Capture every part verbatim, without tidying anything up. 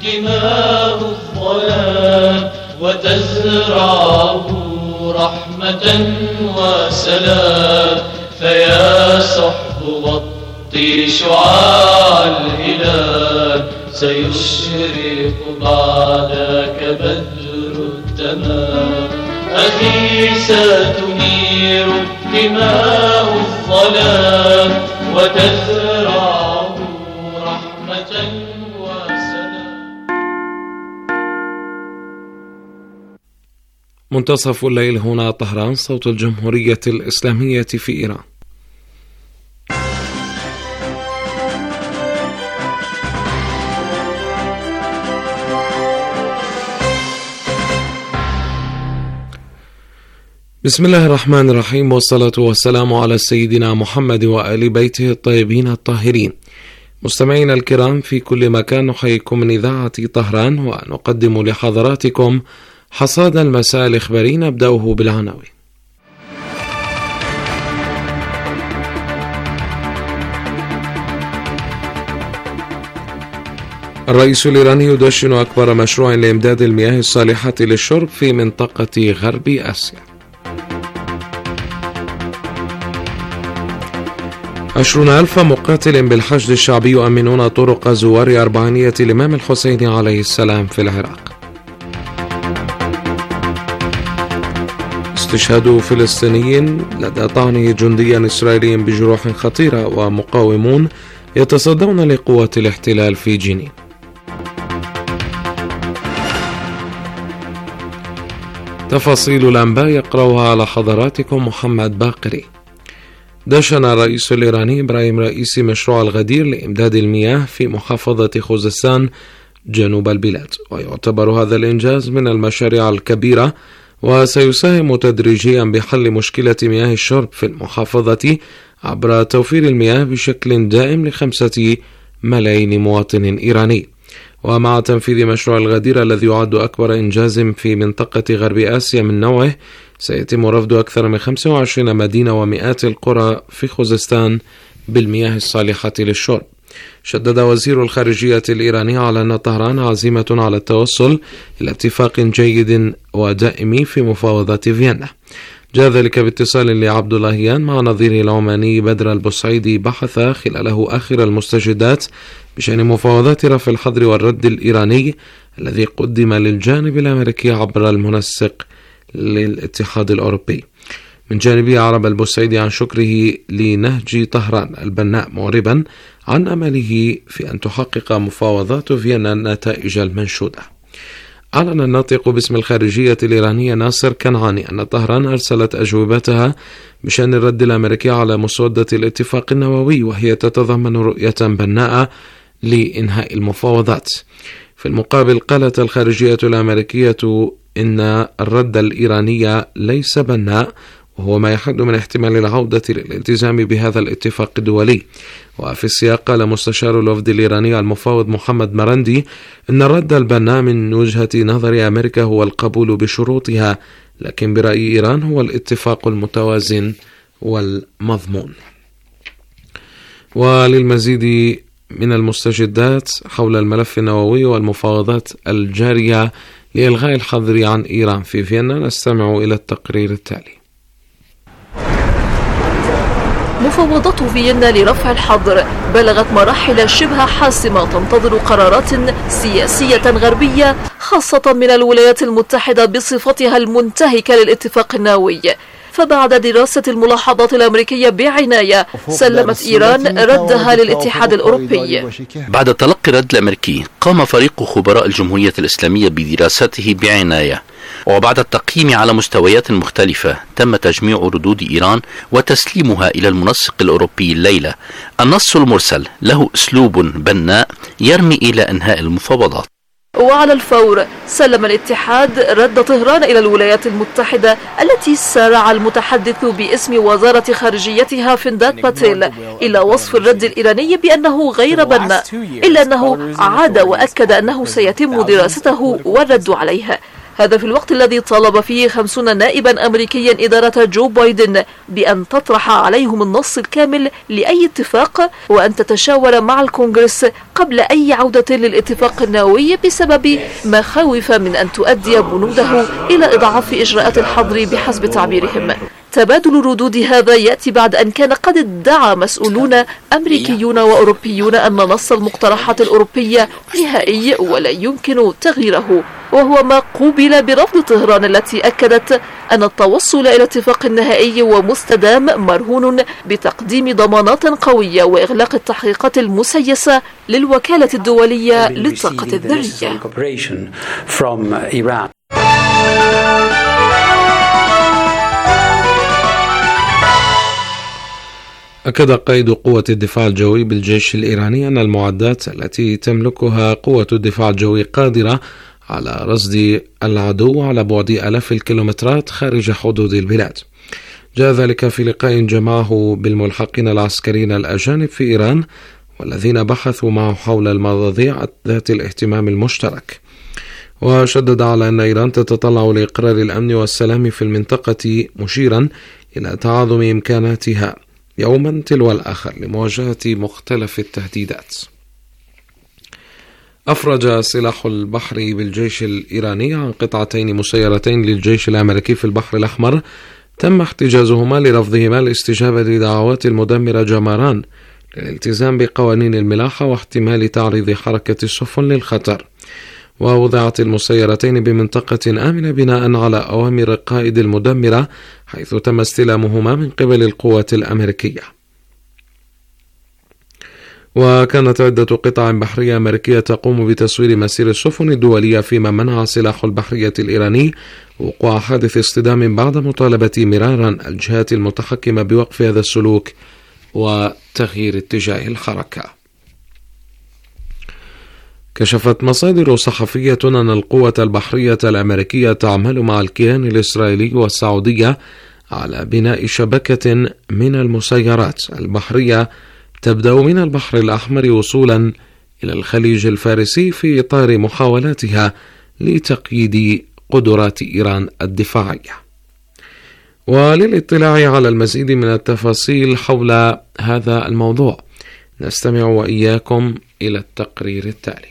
دماء الظلام وتزرعه رحمة وسلام. فيا صحب غطي شعاع الهلال سيشرق بعدك بدر التمام. أخي ستنير دماء الظلام وتزرعه رحمة وسلام. منتصف الليل هنا طهران، صوت الجمهورية الإسلامية في إيران. بسم الله الرحمن الرحيم، والصلاة والسلام على سيدنا محمد وآل بيته الطيبين الطاهرين. مستمعينا الكرام في كل مكان، نحييكم من إذاعة طهران ونقدم لحضراتكم حصاد المساء الإخباري، نبدأه بالعناوين. الرئيس الإيراني يدشن أكبر مشروع لإمداد المياه الصالحة للشرب في منطقة غرب آسيا. عشرون ألف مقاتل بالحشد الشعبي يؤمنون طرق زوار أربعينية الإمام الحسين عليه السلام في العراق. استشهاد فلسطيني لدى طعن جندي إسرائيلي بجروح خطيرة، ومقاومون يتصدون لقوات الاحتلال في جنين. تفاصيل الأنباء يقرأها على حضراتكم محمد باقري. دشن الرئيس الإيراني إبراهيم رئيسي مشروع الغدير لإمداد المياه في محافظة خوزستان جنوب البلاد، ويعتبر هذا الإنجاز من المشاريع الكبيرة، وسيساهم تدريجيا بحل مشكلة مياه الشرب في المحافظة عبر توفير المياه بشكل دائم لخمسة ملايين مواطن إيراني. ومع تنفيذ مشروع الغدير الذي يعد أكبر إنجاز في منطقة غرب آسيا من نوعه، سيتم رفض أكثر من خمسة وعشرين مدينة ومئات القرى في خوزستان بالمياه الصالحة للشرب. شدد وزير الخارجية الإيراني على أن طهران عزيمة على التوصل إلى اتفاق جيد ودائم في مفاوضات فيينا. جاء ذلك باتصال لعبد اللهيان مع نظيره العماني بدر البصعيدي، بحث خلاله آخر المستجدات بشأن مفاوضات رفع الحظر والرد الإيراني الذي قدم للجانب الأمريكي عبر المنسق للاتحاد الأوروبي. من جانبه أعرب البصعيدي عن شكره لنهج طهران البناء، معربا عن أمله في أن تحقق مفاوضات فيينا النتائج المنشودة. أعلن الناطق باسم الخارجية الإيرانية ناصر كنعاني أن طهران أرسلت أجوبتها بشأن الرد الأمريكي على مسودة الاتفاق النووي، وهي تتضمن رؤية بناءة لإنهاء المفاوضات. في المقابل قالت الخارجية الأمريكية إن الرد الإيراني ليس بناء، وهو ما يحد من احتمال العودة للالتزام بهذا الاتفاق الدولي. وفي السياق قال مستشار الوفد الإيراني المفاوض محمد مرندي إن الرد البناء من وجهة نظر أمريكا هو القبول بشروطها، لكن برأي إيران هو الاتفاق المتوازن والمضمون. وللمزيد من المستجدات حول الملف النووي والمفاوضات الجارية لإلغاء الحظر عن إيران في فيينا، نستمع إلى التقرير التالي. مفاوضات فيينا لرفع الحظر بلغت مراحل شبه حاسمة، تنتظر قرارات سياسية غربية خاصة من الولايات المتحدة بصفتها المنتهكة للاتفاق النووي. فبعد دراسة الملاحظات الأمريكية بعناية، سلمت إيران ردها للاتحاد الأوروبي. بعد تلقي الرد الأمريكي، قام فريق خبراء الجمهورية الإسلامية بدراسته بعناية، وبعد التقييم على مستويات مختلفة تم تجميع ردود إيران وتسليمها إلى المنسق الأوروبي الليلة. النص المرسل له أسلوب بناء يرمي إلى إنهاء المفاوضات. وعلى الفور سلم الاتحاد رد طهران إلى الولايات المتحدة، التي سارع المتحدث باسم وزارة خارجيتها فندات باتيل إلى وصف الرد الإيراني بأنه غير بناء، إلا أنه عاد وأكد أنه سيتم دراسته والرد عليه. هذا في الوقت الذي طالب فيه خمسون نائبا أمريكيا إدارة جو بايدن بأن تطرح عليهم النص الكامل لأي اتفاق وأن تتشاور مع الكونغرس قبل أي عودة للاتفاق النووي بسبب مخاوف من أن تؤدي بنوده إلى إضعاف إجراءات الحظر بحسب تعبيرهم. تبادل ردود هذا يأتي بعد أن كان قد ادعى مسؤولون أمريكيون وأوروبيون أن نص المقترحات الأوروبية نهائي ولا يمكن تغييره، وهو ما قوبل برفض طهران التي أكدت أن التوصل إلى اتفاق نهائي ومستدام مرهون بتقديم ضمانات قوية وإغلاق التحقيقات المسيسة للوكالة الدولية للطاقة الذرية. أكد قائد قوة الدفاع الجوي بالجيش الإيراني أن المعدات التي تملكها قوة الدفاع الجوي قادرة على رصد العدو على بعد آلاف الكيلومترات خارج حدود البلاد. جاء ذلك في لقاء جمعه بالملحقين العسكريين الأجانب في إيران والذين بحثوا معه حول المواضيع ذات الاهتمام المشترك. وشدد على أن إيران تتطلع لإقرار الأمن والسلام في المنطقة، مشيرا إلى تعاظم إمكاناتها يوما تلو الآخر لمواجهة مختلف التهديدات. أفرج سلاح البحر بالجيش الإيراني عن قطعتين مسيرتين للجيش الأمريكي في البحر الأحمر تم احتجازهما لرفضهما الاستجابة لدعوات المدمرة جماران للالتزام بقوانين الملاحة واحتمال تعريض حركة السفن للخطر. ووضعت المسيرتين بمنطقة آمنة بناء على أوامر قائد المدمرة، حيث تم استلامهما من قبل القوات الأمريكية. وكانت عدة قطع بحرية أمريكية تقوم بتصوير مسير السفن الدولية، فيما منع سلاح البحرية الإيراني وقوع حادث اصطدام بعد مطالبة مرارا الجهات المتحكمة بوقف هذا السلوك وتغيير اتجاه الحركة. كشفت مصادر صحفية أن القوة البحرية الأمريكية تعمل مع الكيان الإسرائيلي والسعودية على بناء شبكة من المسيرات البحرية تبدأ من البحر الأحمر وصولا إلى الخليج الفارسي في إطار محاولاتها لتقييد قدرات إيران الدفاعية. وللاطلاع على المزيد من التفاصيل حول هذا الموضوع نستمع وإياكم إلى التقرير التالي.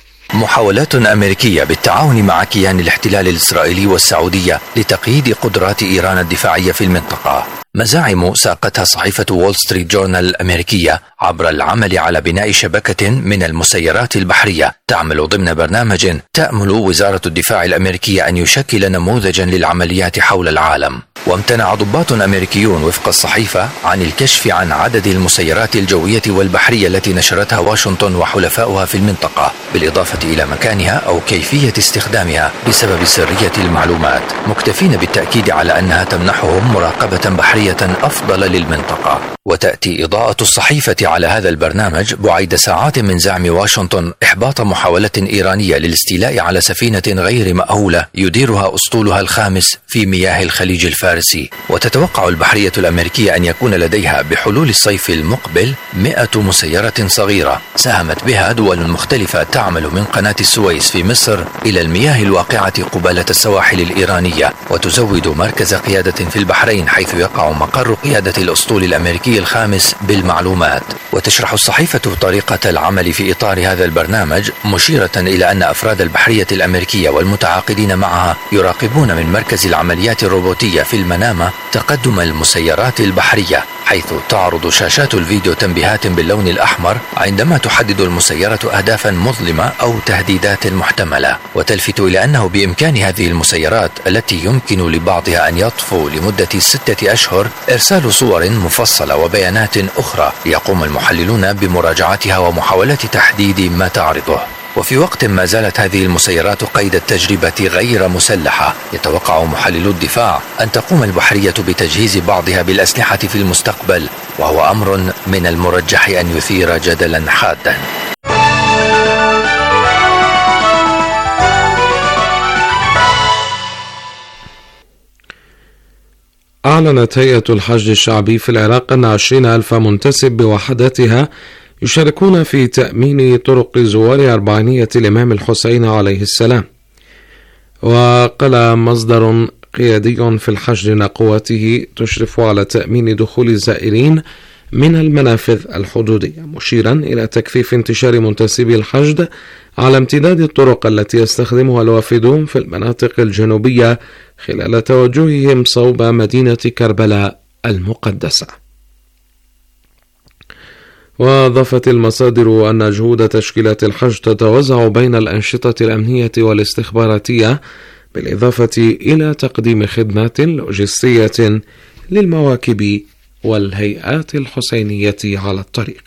محاولات أمريكية بالتعاون مع كيان الاحتلال الإسرائيلي والسعودية لتقييد قدرات إيران الدفاعية في المنطقة. مزاعم ساقتها صحيفة وول ستريت جورنال الأمريكية عبر العمل على بناء شبكة من المسيرات البحرية تعمل ضمن برنامج تأمل وزارة الدفاع الأمريكية أن يشكل نموذجا للعمليات حول العالم. وامتنع ضباط أمريكيون وفق الصحيفة عن الكشف عن عدد المسيرات الجوية والبحرية التي نشرتها واشنطن وحلفاؤها في المنطقة، بالإضافة إلى مكانها أو كيفية استخدامها بسبب سرية المعلومات، مكتفين بالتأكيد على أنها تمنحهم مراقبة بحرية أفضل للمنطقة. وتأتي إضاءة الصحيفة على هذا البرنامج بعد ساعات من زعم واشنطن إحباط محاولة إيرانية للاستيلاء على سفينة غير مأهولة يديرها أسطولها الخامس في مياه الخليج الفارسي. وتتوقع البحرية الأمريكية أن يكون لديها بحلول الصيف المقبل مئة مسيرة صغيرة ساهمت بها دول مختلفة تعمل من قناة السويس في مصر إلى المياه الواقعة قبالة السواحل الإيرانية، وتزود مركز قيادة في البحرين حيث يقع مقر قيادة الأسطول الأمريكي الخامس بالمعلومات. وتشرح الصحيفة طريقة العمل في إطار هذا البرنامج، مشيرة إلى أن أفراد البحرية الأمريكية والمتعاقدين معها يراقبون من مركز العمليات الروبوتية في المنامة تقدم المسيرات البحرية، حيث تعرض شاشات الفيديو تنبيهات باللون الأحمر عندما تحدد المسيرة أهدافا مظلمة أو تهديدات محتملة. وتلفت إلى أنه بإمكان هذه المسيرات التي يمكن لبعضها أن يطفو لمدة ستة أشهر إرسال صور مفصلة وبيانات أخرى يقوم المحللون بمراجعتها ومحاولة تحديد ما تعرضه. وفي وقت ما زالت هذه المسيرات قيد التجربة غير مسلحة، يتوقع محللو الدفاع أن تقوم البحرية بتجهيز بعضها بالأسلحة في المستقبل، وهو أمر من المرجح أن يثير جدلا حادا. أعلنت هيئة الحشد الشعبي في العراق أن عشرين ألف منتسب بوحداتها يشاركون في تأمين طرق زوار أربعينية الإمام الحسين عليه السلام. وقال مصدر قيادي في الحشد إن قواته تشرف على تأمين دخول الزائرين من المنافذ الحدودية، مشيرا إلى تكثيف انتشار منتسبي الحشد على امتداد الطرق التي يستخدمها الوافدون في المناطق الجنوبية خلال توجههم صوب مدينة كربلاء المقدسة. وأضافت المصادر أن جهود تشكيلات الحشد تتوزع بين الأنشطة الأمنية والاستخباراتية، بالإضافة إلى تقديم خدمات لوجستية للمواكب والهيئات الحسينية على الطريق.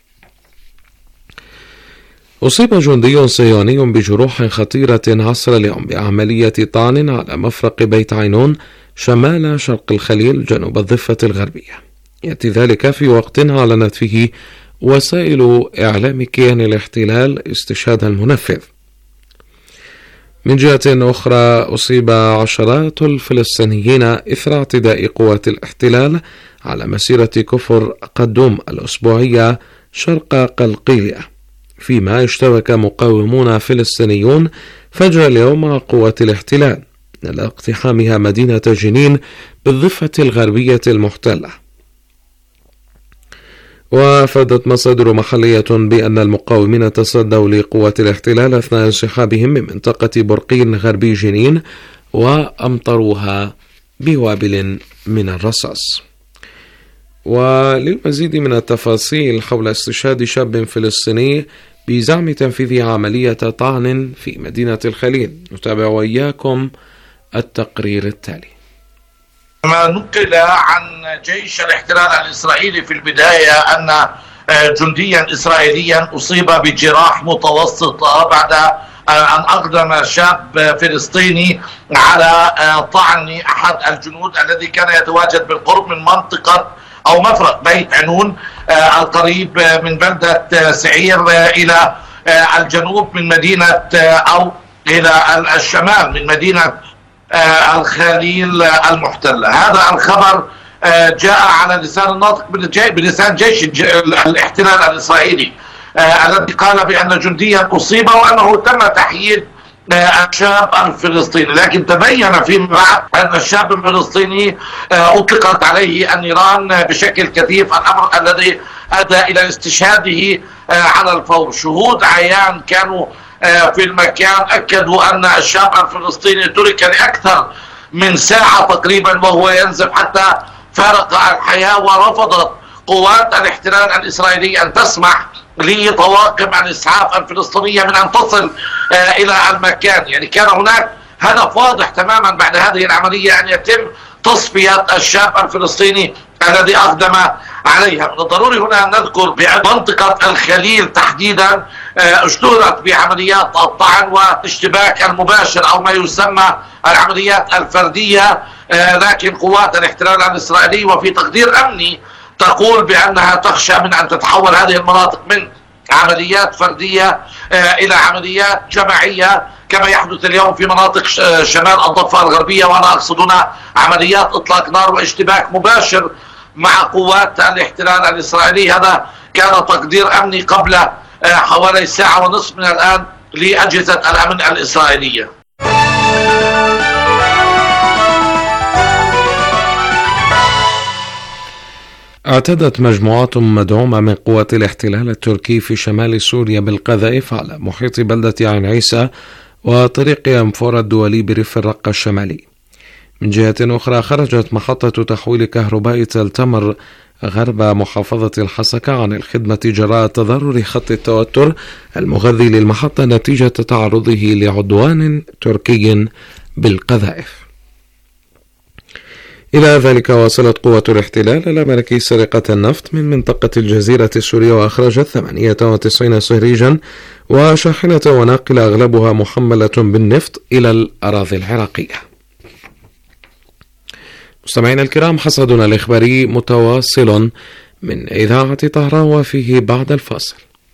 أصيب جندي صهيوني بجروح خطيرة عصر اليوم بعملية طعن على مفرق بيت عينون شمال شرق الخليل جنوب الضفة الغربية. يأتي ذلك في وقت أعلنت فيه وسائل إعلام كيان الاحتلال استشهاد المنفذ. من جهة أخرى أصيب عشرات الفلسطينيين إثر اعتداء قوات الاحتلال على مسيرة كفر قدوم الأسبوعية شرق قلقيلية، فيما اشتبك مقاومون فلسطينيون فجر اليوم مع قوات الاحتلال على اقتحامها مدينة جنين بالضفة الغربية المحتلة. وأفادت مصادر محلية بأن المقاومين تصدوا لقوات الاحتلال أثناء انسحابهم من منطقة برقين غربي جنين وأمطروها بوابل من الرصاص. وللمزيد من التفاصيل حول استشهاد شاب فلسطيني بزعم تنفيذ عملية طعن في مدينة الخليل، نتابع وإياكم التقرير التالي. ما نقل عن جيش الاحتلال الإسرائيلي في البداية أن جنديا إسرائيليا أصيب بجراح متوسطة بعد أن أقدم شاب فلسطيني على طعن أحد الجنود الذي كان يتواجد بالقرب من منطقة أو مفرق بيت عنون القريب من بلدة سعير إلى الجنوب من مدينة أو إلى الشمال من مدينة الخليل المحتلة. هذا الخبر جاء على لسان الناطق بلسان جيش الاحتلال الإسرائيلي الذي قال بأن جنديا أصيب وأنه تم تحييد الشاب الفلسطيني، لكن تبين فيما بعد أن الشاب الفلسطيني أطلقت عليه النيران بشكل كثيف، الأمر الذي أدى إلى استشهاده على الفور. شهود عيان كانوا في المكان أكدوا أن الشاب الفلسطيني ترك لأكثر من ساعة تقريبا وهو ينزف حتى فارق الحياة، ورفضت قوات الاحتلال الإسرائيلي أن تسمح لطواقم الإسعاف الفلسطينية من أن تصل إلى المكان. يعني كان هناك هدف واضح تماما بعد هذه العملية أن يتم تصفية الشاب الفلسطيني الذي أقدم عليها. من الضروري هنا أن نذكر بأن منطقة الخليل تحديدا اشتهرت بعمليات الطعن والاشتباك المباشر أو ما يسمى العمليات الفردية، لكن قوات الاحتلال الإسرائيلي وفي تقدير أمني تقول بأنها تخشى من أن تتحول هذه المناطق من عمليات فردية إلى عمليات جماعية كما يحدث اليوم في مناطق شمال الضفة الغربية، وأنا أقصد هنا عمليات إطلاق نار واشتباك مباشر مع قوات الاحتلال الإسرائيلي. هذا كان تقدير أمني قبل حوالي ساعة ونصف من الآن لأجهزة الأمن الإسرائيلية. اعتدت مجموعات مدعومة من قوات الاحتلال التركي في شمال سوريا بالقذائف على محيط بلدة عين عيسى وطريق أنفورة الدولي بريف الرقة الشمالي. من جهة أخرى خرجت محطة تحويل كهرباء تل تمر غرب محافظة الحسكة عن الخدمة جراء تضرر خط التوتر المغذي للمحطة نتيجة تعرضه لعدوان تركي بالقذائف. إلى ذلك واصلت قوة الاحتلال الأمريكي سرقة النفط من منطقة الجزيرة السورية وأخرجت ثمانية وتسعين صهريجا وشاحنة وناقلة أغلبها محملة بالنفط إلى الأراضي العراقية. مستمعينا الكرام، حصدنا الإخباري متواصل من إذاعة طهران وفيه بعد الفاصل.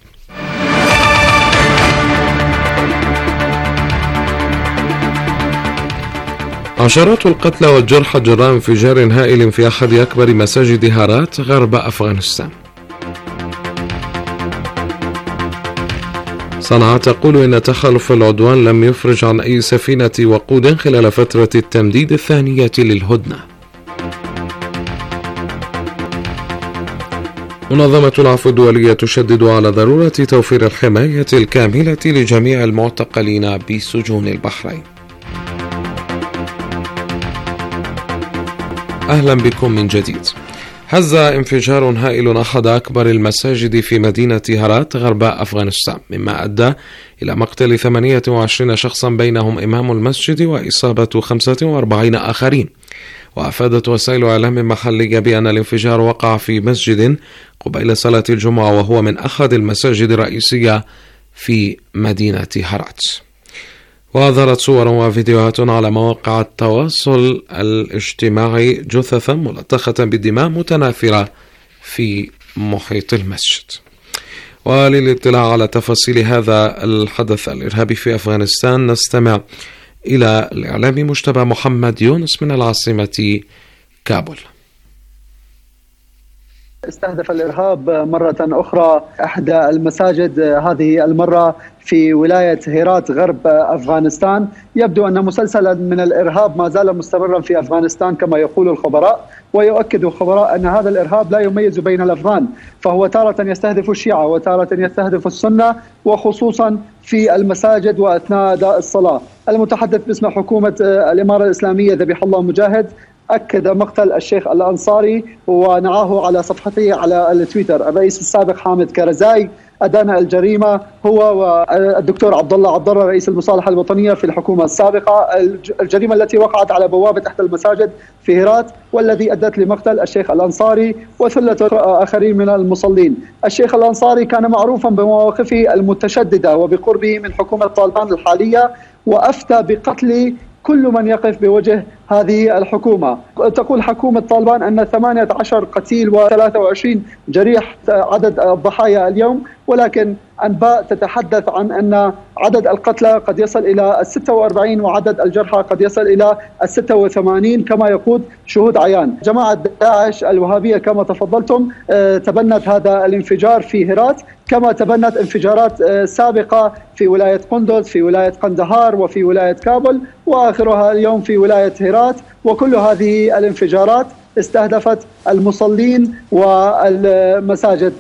عشرات القتلى والجرحى جراء انفجار هائل في أحد أكبر مساجد هارات غرب أفغانستان. صنعاء تقول إن تخلف العدوان لم يفرج عن أي سفينة وقود خلال فترة التمديد الثانية للهدنة. منظمة العفو الدولية تشدد على ضرورة توفير الحماية الكاملة لجميع المعتقلين بسجون البحرين. أهلا بكم من جديد. هز انفجار هائل أحد أكبر المساجد في مدينة هرات غرب أفغانستان، مما أدى إلى مقتل ثمانية وعشرين شخصا بينهم إمام المسجد وإصابة خمسة وأربعين آخرين. وأفادت وسائل إعلام محلية بأن الانفجار وقع في مسجد قبيل صلاة الجمعة، وهو من أحد المساجد الرئيسية في مدينة هرات. وأظهرت صور وفيديوهات على مواقع التواصل الاجتماعي جثثا ملطخة بالدماء متناثرة في محيط المسجد. وللاطلاع على تفاصيل هذا الحدث الإرهابي في أفغانستان نستمع إلى الإعلامي مجتبى محمد يونس من العاصمة كابول. استهدف الإرهاب مرة أخرى إحدى المساجد، هذه المرة في ولاية هيرات غرب أفغانستان. يبدو أن مسلسلا من الإرهاب ما زال مستمرا في أفغانستان كما يقول الخبراء، ويؤكد الخبراء أن هذا الإرهاب لا يميز بين الأفغان، فهو تارة يستهدف الشيعة وتارة يستهدف السنة، وخصوصا في المساجد وأثناء أداء الصلاة. المتحدث باسم حكومة الإمارة الإسلامية ذبيح الله مجاهد أكد مقتل الشيخ الأنصاري ونعاه على صفحته على التويتر. الرئيس السابق حامد كرزاي أدان الجريمة هو والدكتور عبد الله عبد الله رئيس المصالحة الوطنية في الحكومة السابقة، الجريمة التي وقعت على بوابة إحدى المساجد في هرات والذي أدت لمقتل الشيخ الأنصاري وثلة آخرين من المصلين. الشيخ الأنصاري كان معروفا بمواقفه المتشددة وبقربه من حكومة طالبان الحالية، وأفتى بقتل كل من يقف بوجه هذه الحكومة. تقول حكومة طالبان أن ثمانية عشر قتيل وثلاثة وعشرين جريح عدد الضحايا اليوم، ولكن أنباء تتحدث عن أن عدد القتلى قد يصل إلى ستة وأربعين وعدد الجرحى قد يصل إلى ستة وثمانين كما يقول شهود عيان. جماعة داعش الوهابية كما تفضلتم تبنت هذا الانفجار في هرات، كما تبنت انفجارات سابقة في ولاية قندوز، في ولاية قندهار، وفي ولاية كابل، وآخرها اليوم في ولاية هرات. وكل هذه الانفجارات استهدفت المصلين والمساجد.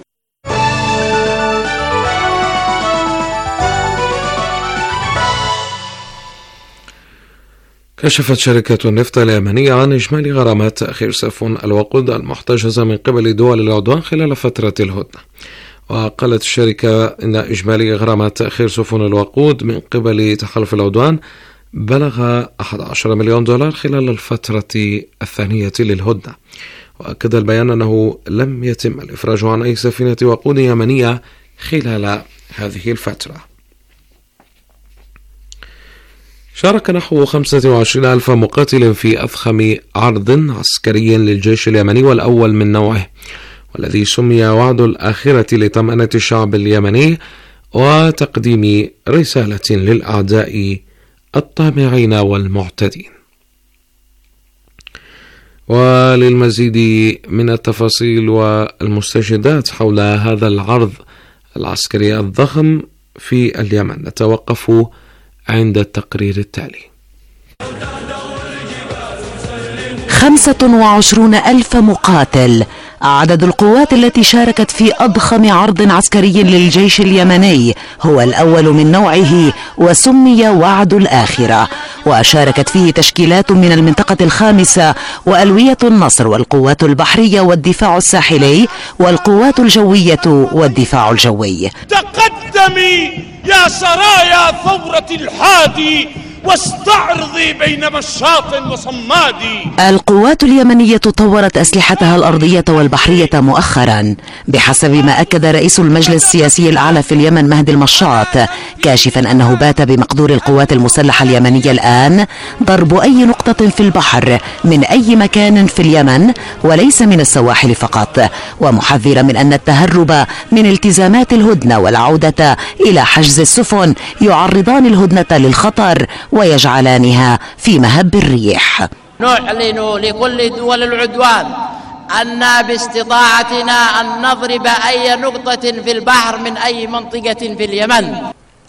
كشفت شركة النفط اليمنية عن إجمالي غرامات تأخير سفن الوقود المحتجزة من قبل دول العدوان خلال فترة الهدنة. وقالت الشركة إن إجمالي غرامات تأخير سفن الوقود من قبل تحالف العدوان بلغ أحد عشر مليون دولار خلال الفترة الثانية للهدنة. وأكد البيان أنه لم يتم الإفراج عن أي سفينة وقود يمنية خلال هذه الفترة. شارك نحو خمسة وعشرين ألف مقاتل في أضخم عرض عسكري للجيش اليمني والأول من نوعه، والذي سمي وعد الآخرة لطمأنة الشعب اليمني وتقديم رسالة للأعداء الطامعين والمعتدين. وللمزيد من التفاصيل والمستجدات حول هذا العرض العسكري الضخم في اليمن نتوقف عند التقرير التالي. خمسة وعشرون ألف مقاتل عدد القوات التي شاركت في أضخم عرض عسكري للجيش اليمني، هو الأول من نوعه وسمي وعد الآخرة، وشاركت فيه تشكيلات من المنطقة الخامسة وألوية النصر والقوات البحرية والدفاع الساحلي والقوات الجوية والدفاع الجوي. تقدمي يا سرايا ثورة الحادي واستعرضي بين مشاط وصماد. القوات اليمنية طورت أسلحتها الأرضية والبحرية مؤخرا بحسب ما أكد رئيس المجلس السياسي الأعلى في اليمن مهدي المشاط، كاشفا أنه بات بمقدور القوات المسلحة اليمنية الآن ضرب أي نقطة في البحر من أي مكان في اليمن وليس من السواحل فقط، ومحذرا من أن التهرب من التزامات الهدنة والعودة إلى حجز السفن يعرضان الهدنة للخطر ويجعلانها في مهب الريح. نعلن لكل دول العدوان أن باستطاعتنا أن نضرب أي نقطة في البحر من أي منطقة في اليمن.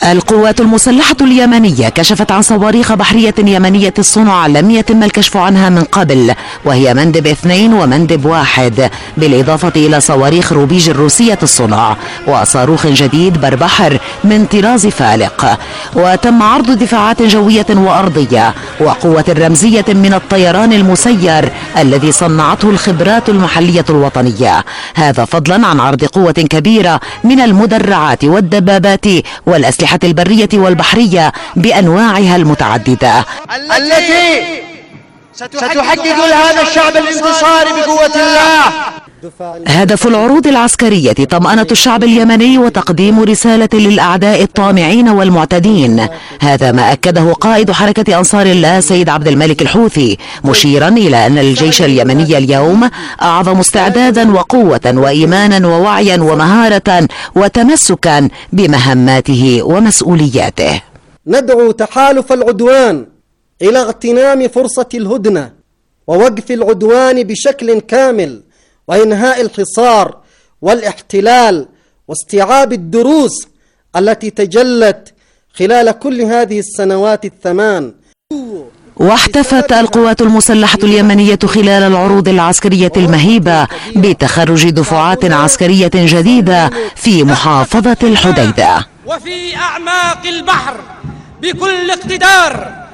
القوات المسلحة اليمنية كشفت عن صواريخ بحرية يمنية الصنع لم يتم الكشف عنها من قبل، وهي مندب اثنين ومندب واحد، بالإضافة إلى صواريخ روبيج الروسية الصنع وصاروخ جديد بربحر من طراز فالق. وتم عرض دفاعات جوية وأرضية وقوة رمزية من الطيران المسير الذي صنعته الخبرات المحلية الوطنية، هذا فضلا عن عرض قوة كبيرة من المدرعات والدبابات والأسلحة البرية والبحرية بأنواعها المتعددة التي ستحقق لهذا الشعب الانتصار بقوة الله. هدف العروض العسكرية طمأنة الشعب اليمني وتقديم رسالة للأعداء الطامعين والمعتدين، هذا ما أكده قائد حركة أنصار الله سيد عبد الملك الحوثي، مشيرا إلى أن الجيش اليمني اليوم أعظم استعدادا وقوة وإيمانا ووعيا ومهارة وتمسكا بمهماته ومسؤولياته. ندعو تحالف العدوان إلى اغتنام فرصة الهدنة ووقف العدوان بشكل كامل وإنهاء الحصار والاحتلال واستيعاب الدروس التي تجلت خلال كل هذه السنوات الثمان. واحتفت القوات المسلحة اليمنية خلال العروض العسكرية المهيبة بتخرج دفعات عسكرية جديدة في محافظة الحديدة وفي أعماق البحر بكل اقتدار.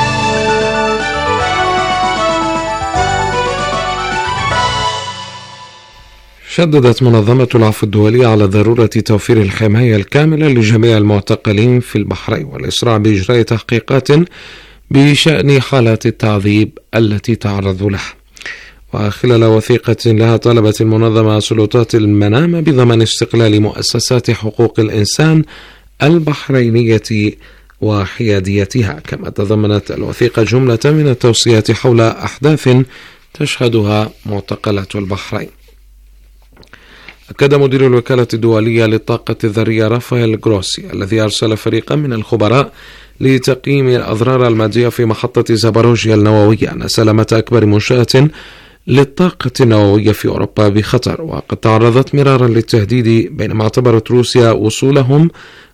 شددت منظمة العفو الدولية على ضرورة توفير الحماية الكاملة لجميع المعتقلين في البحرين والإسراع بإجراء تحقيقات بشأن حالات التعذيب التي تعرضوا لها. وخلال وثيقة لها طلبت المنظمة سلطات المنامة بضمان استقلال مؤسسات حقوق الإنسان البحرينية وحياديتها، كما تضمنت الوثيقة جملة من التوصيات حول أحداث تشهدها معتقلات البحرين. أكد مدير الوكالة الدولية للطاقة الذرية رافائيل جروسي الذي أرسل فريقا من الخبراء لتقييم الأضرار المادية في محطة زاباروجيا النووية أن سلامة أكبر منشأة للطاقة النووية في أوروبا بخطر، وقد تعرضت مرارا للتهديد، بينما اعتبرت روسيا وصولهم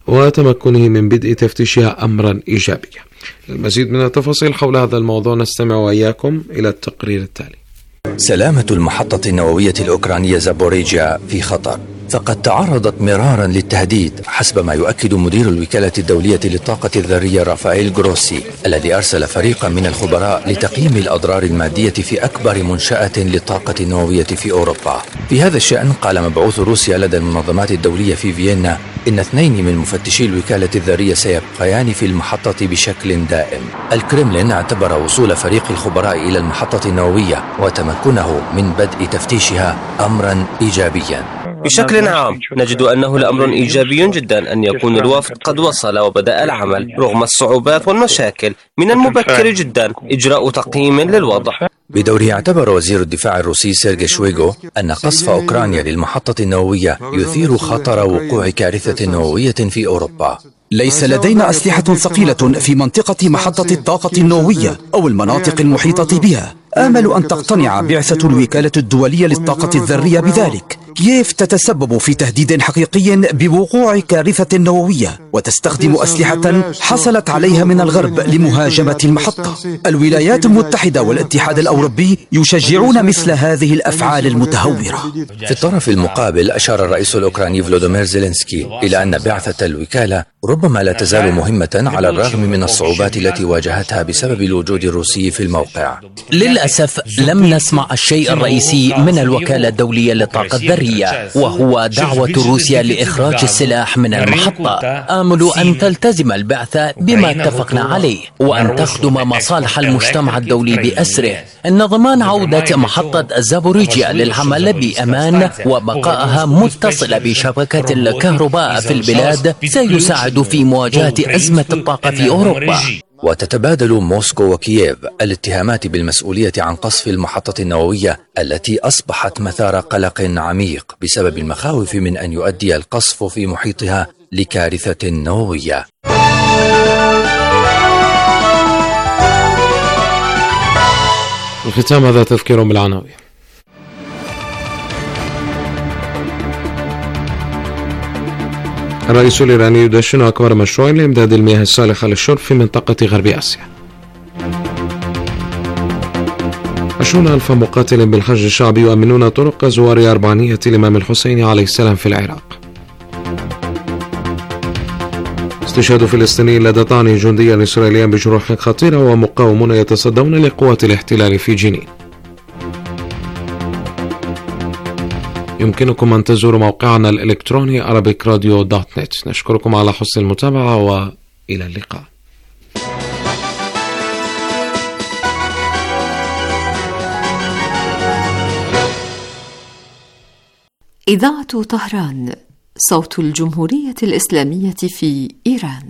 وتمكنه من بدء تفتيشها أمرا إيجابيا. للمزيد من التفاصيل حول هذا الموضوع نستمع وإياكم إلى التقرير التالي. سلامة المحطة النووية الأوكرانية زابوريجيا في خطر، فقد تعرضت مرارا للتهديد حسب ما يؤكد مدير الوكالة الدولية للطاقة الذرية رافائيل جروسي الذي أرسل فريقا من الخبراء لتقييم الأضرار المادية في أكبر منشأة للطاقة النووية في أوروبا. في هذا الشأن قال مبعوث روسيا لدى المنظمات الدولية في فيينا إن اثنين من مفتشي الوكالة الذرية سيبقيان في المحطة بشكل دائم. الكرملين اعتبر وصول فريق الخبراء إلى المحطة النووية وتمكنه من بدء تفتيشها أمرا إيجابيا. بشكل عام نجد أنه لأمر إيجابي جدا أن يكون الوفد قد وصل وبدأ العمل رغم الصعوبات والمشاكل. من المبكر جدا إجراء تقييم للوضع. بدوره اعتبر وزير الدفاع الروسي سيرجي شويغو أن قصف أوكرانيا للمحطة النووية يثير خطر وقوع كارثة نووية في أوروبا. ليس لدينا أسلحة ثقيلة في منطقة محطة الطاقة النووية أو المناطق المحيطة بها. آمل أن تقتنع بعثة الوكالة الدولية للطاقة الذرية بذلك. كييف تتسبب في تهديد حقيقي بوقوع كارثة نووية وتستخدم أسلحة حصلت عليها من الغرب لمهاجمة المحطة. الولايات المتحدة والاتحاد الأوروبي يشجعون مثل هذه الأفعال المتهورة. في الطرف المقابل أشار الرئيس الأوكراني فلوديمير زيلينسكي إلى أن بعثة الوكالة ربما لا تزال مهمة على الرغم من الصعوبات التي واجهتها بسبب الوجود الروسي في الموقع. للأسف لم نسمع الشيء الرئيسي من الوكالة الدولية للطاقة الذرية، وهو دعوة روسيا لإخراج السلاح من المحطة. آمل أن تلتزم البعثة بما اتفقنا عليه وأن تخدم مصالح المجتمع الدولي بأسره. إن ضمان عودة محطة زابوريجيا للعمل بأمان وبقائها متصلة بشبكة الكهرباء في البلاد سيساعد في مواجهة أزمة الطاقة في أوروبا. وتتبادل موسكو وكييف الاتهامات بالمسؤولية عن قصف المحطة النووية التي أصبحت مثار قلق عميق بسبب المخاوف من أن يؤدي القصف في محيطها لكارثة نووية. الختام هذا تذكير بالعناوين. الرئيس الإيراني يدشن أكبر مشروع لإمداد المياه الصالحة للشرب في منطقة غرب آسيا. عشرون ألف مقاتل بالحج الشعبي يؤمنون طرق زوار أربعينية الإمام الحسين عليه السلام في العراق. استشهاد فلسطيني لدى طعن جنديا إسرائيليا بجروح خطيرة ومقاومون يتصدون لقوات الاحتلال في جنين. يمكنكم أن تزوروا موقعنا الإلكتروني arabic radio dot net. نشكركم على حسن المتابعة وإلى اللقاء. إذاعة طهران، صوت الجمهورية الإسلامية في إيران.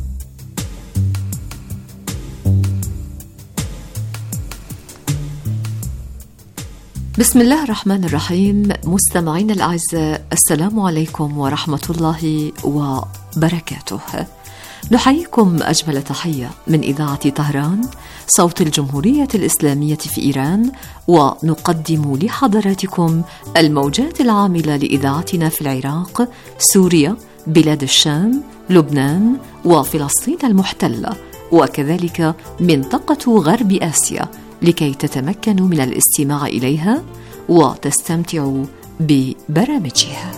بسم الله الرحمن الرحيم. مستمعين الأعزاء، السلام عليكم ورحمة الله وبركاته. نحييكم أجمل تحية من إذاعة طهران، صوت الجمهورية الإسلامية في إيران، ونقدم لحضراتكم الموجات العاملة لإذاعتنا في العراق، سوريا، بلاد الشام، لبنان وفلسطين المحتلة، وكذلك منطقة غرب آسيا، لكي تتمكنوا من الاستماع إليها وتستمتعوا ببرامجها.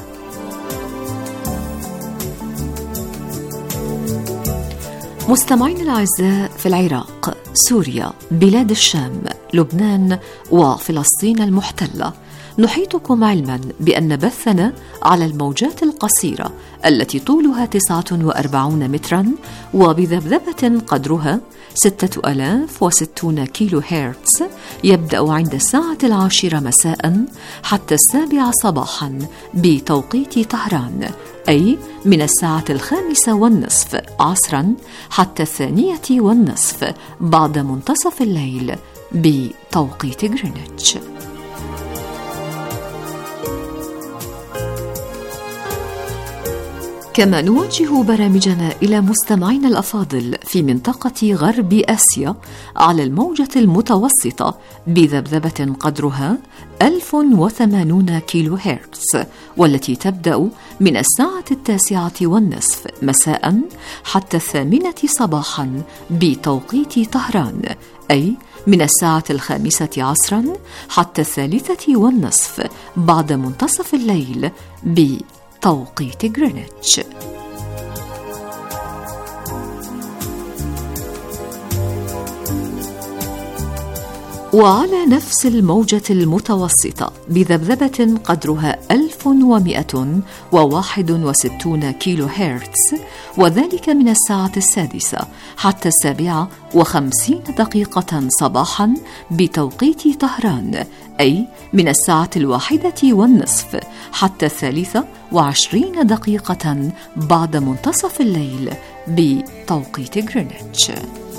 مستمعين الأعزاء، في العراق، سوريا، بلاد الشام، لبنان وفلسطين المحتلة، نحيطكم علما بأن بثنا على الموجات القصيرة التي طولها تسعة وأربعون مترا وبذبذبة قدرها ستة آلاف وستون كيلو هرتز يبدأ عند الساعة العاشرة مساء حتى السابعة صباحا بتوقيت طهران، أي من الساعة الخامسة والنصف عصرا حتى الثانية والنصف بعد منتصف الليل بتوقيت غرينتش. كما نوجه برامجنا إلى مستمعينا الأفاضل في منطقة غرب آسيا على الموجة المتوسطة بذبذبة قدرها ألف وثمانون كيلو هرتز، والتي تبدأ من الساعة التاسعة والنصف مساء حتى الثامنة صباحا بتوقيت طهران، أي من الساعة الخامسة عصرا حتى الثالثة والنصف بعد منتصف الليل بتوقيت غرينتش. وعلى نفس الموجة المتوسطة بذبذبة قدرها ألف ومئة وواحد وستون كيلو هرتز، وذلك من الساعة السادسة حتى السابعة وخمسين دقيقة صباحا بتوقيت طهران، أي من الساعة الواحدة والنصف حتى الثالثة وعشرين دقيقة بعد منتصف الليل بتوقيت غرينتش.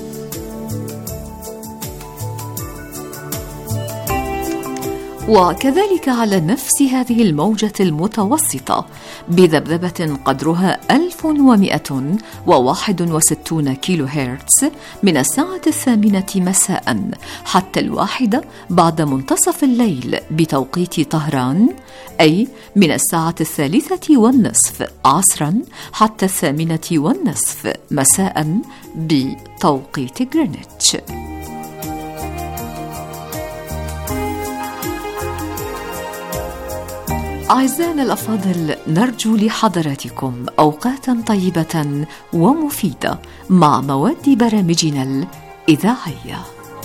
وكذلك على نفس هذه الموجة المتوسطة بذبذبة قدرها ألف ومئة وواحد وستون كيلو هرتز من الساعة الثامنة مساء حتى الواحدة بعد منتصف الليل بتوقيت طهران، أي من الساعة الثالثة والنصف عصرا حتى الثامنة والنصف مساء بتوقيت غرينتش. أعزائنا الأفاضل، نرجو لحضراتكم أوقاتا طيبة ومفيدة مع مواد برامجنا الإذاعية.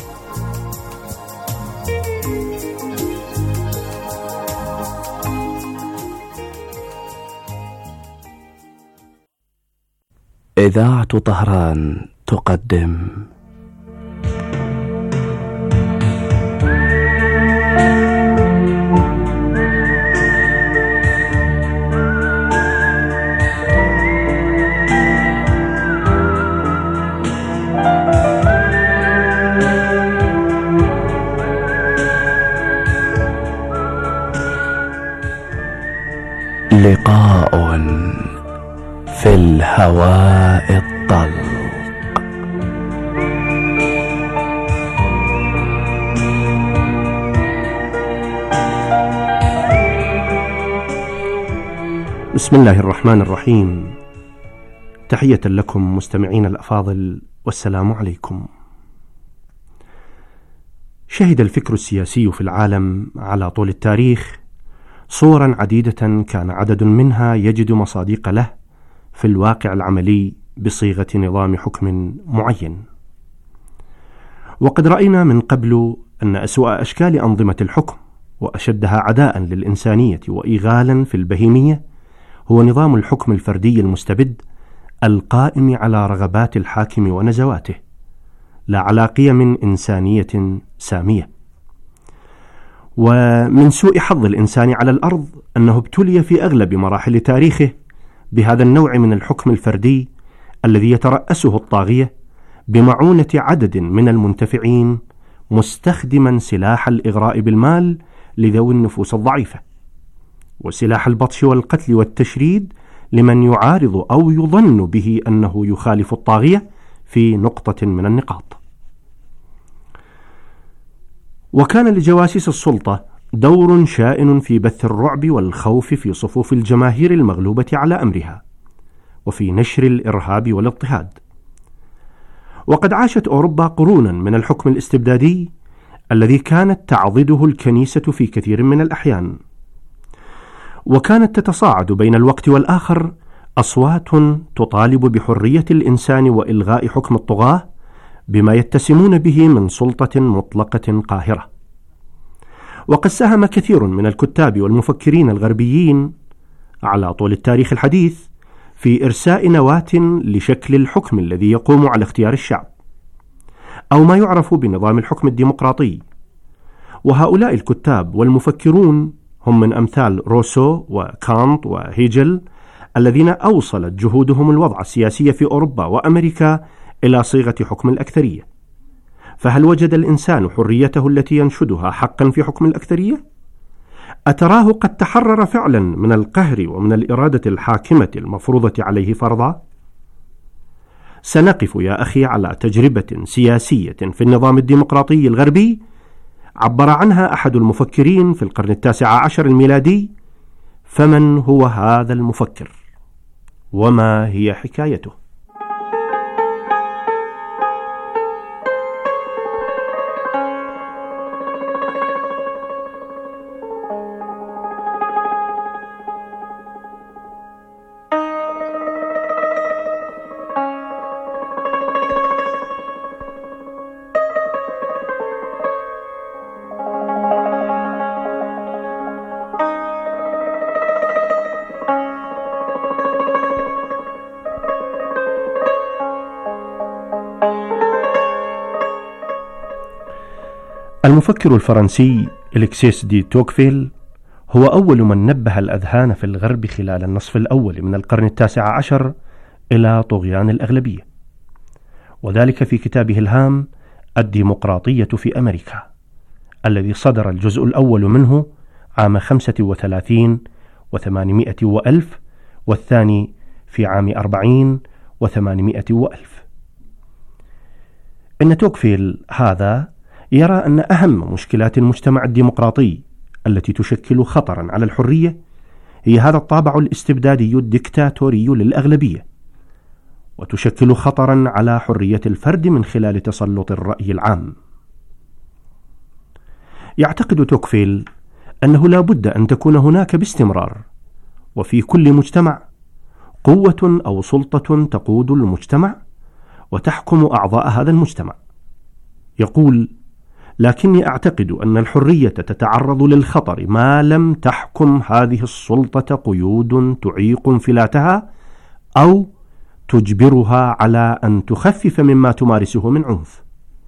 إذاعة طهران تقدم لقاء في الهواء الطلق. بسم الله الرحمن الرحيم. تحية لكم مستمعين الأفاضل، والسلام عليكم. شهد الفكر السياسي في العالم على طول التاريخ صورا عديدة كان عدد منها يجد مصادق له في الواقع العملي بصيغة نظام حكم معين. وقد رأينا من قبل أن أسوأ أشكال أنظمة الحكم وأشدها عداء للإنسانية وإيغالا في البهيمية هو نظام الحكم الفردي المستبد القائم على رغبات الحاكم ونزواته، لا على قيم إنسانية سامية. ومن سوء حظ الإنسان على الأرض أنه ابتلي في أغلب مراحل تاريخه بهذا النوع من الحكم الفردي الذي يترأسه الطاغية بمعونة عدد من المنتفعين، مستخدما سلاح الإغراء بالمال لذوي النفوس الضعيفة، وسلاح البطش والقتل والتشريد لمن يعارض أو يظن به أنه يخالف الطاغية في نقطة من النقاط. وكان لجواسيس السلطة دور شائن في بث الرعب والخوف في صفوف الجماهير المغلوبة على أمرها، وفي نشر الإرهاب والاضطهاد. وقد عاشت أوروبا قرونا من الحكم الاستبدادي الذي كانت تعضده الكنيسة في كثير من الأحيان، وكانت تتصاعد بين الوقت والآخر أصوات تطالب بحرية الإنسان وإلغاء حكم الطغاة بما يتسمون به من سلطة مطلقة قاهرة. وقد ساهم كثير من الكتاب والمفكرين الغربيين على طول التاريخ الحديث في إرساء نواة لشكل الحكم الذي يقوم على اختيار الشعب، أو ما يعرف بنظام الحكم الديمقراطي. وهؤلاء الكتاب والمفكرون هم من أمثال روسو وكانت وهيجل، الذين أوصلت جهودهم الوضع السياسي في أوروبا وأمريكا إلى صيغة حكم الأكثرية. فهل وجد الإنسان حريته التي ينشدها حقا في حكم الأكثرية؟ أتراه قد تحرر فعلا من القهر ومن الإرادة الحاكمة المفروضة عليه فرضا؟ سنقف يا أخي على تجربة سياسية في النظام الديمقراطي الغربي عبر عنها أحد المفكرين في القرن التاسع عشر الميلادي. فمن هو هذا المفكر؟ وما هي حكايته؟ المفكر الفرنسي إليكسيس دي توكفيل هو أول من نبه الأذهان في الغرب خلال النصف الأول من القرن التاسع عشر إلى طغيان الأغلبية، وذلك في كتابه الهام الديمقراطية في أمريكا، الذي صدر الجزء الأول منه عام خمسة وثلاثين وثمانمائة وألف، والثاني في عام أربعين وثمانمائة وألف. إن توكفيل هذا يرى أن أهم مشكلات المجتمع الديمقراطي التي تشكل خطرا على الحرية هي هذا الطابع الاستبدادي الدكتاتوري للأغلبية، وتشكل خطرا على حرية الفرد من خلال تسلط الرأي العام. يعتقد توكفيل أنه لا بد أن تكون هناك باستمرار وفي كل مجتمع قوة أو سلطة تقود المجتمع وتحكم أعضاء هذا المجتمع. يقول: لكني أعتقد أن الحرية تتعرض للخطر ما لم تحكم هذه السلطة قيود تعيق انفلاتها أو تجبرها على أن تخفف مما تمارسه من عنف.